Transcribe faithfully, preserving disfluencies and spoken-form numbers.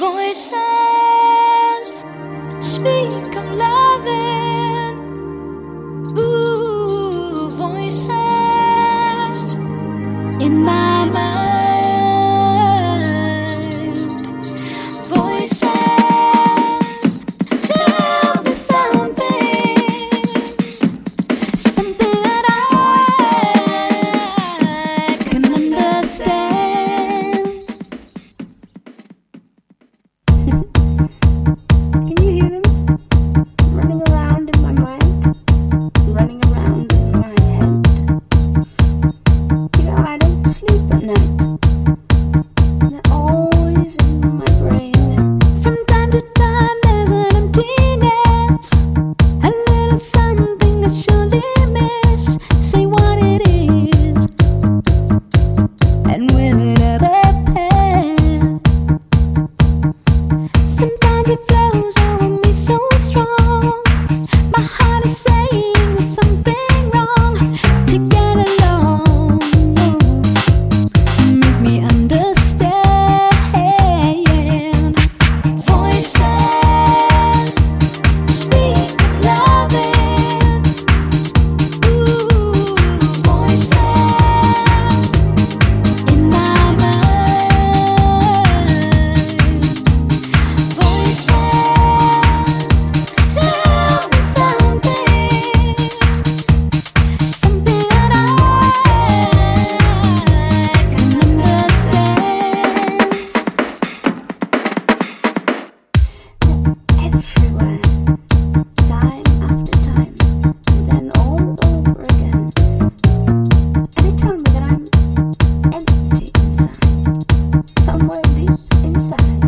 Voices speak of loving. Ooh, voices in my mind. Voices tell me something, something that I can understand. Can you hear them running around in my mind, running around in my head? You know, I don't sleep at night. They're always in my brain. From time to time there's an emptiness, a little something I surely miss. Say what it is, and will it ever end? Sometimes it flows over me so strong. My heart is saying there's something wrong. To get along, make me understand. Voices speak of loving. Ooh, voices in my mind. Voices tell me something, something that I can understand. Everywhere, time after time, and then all over again. And they tell me that I'm empty inside, somewhere deep inside.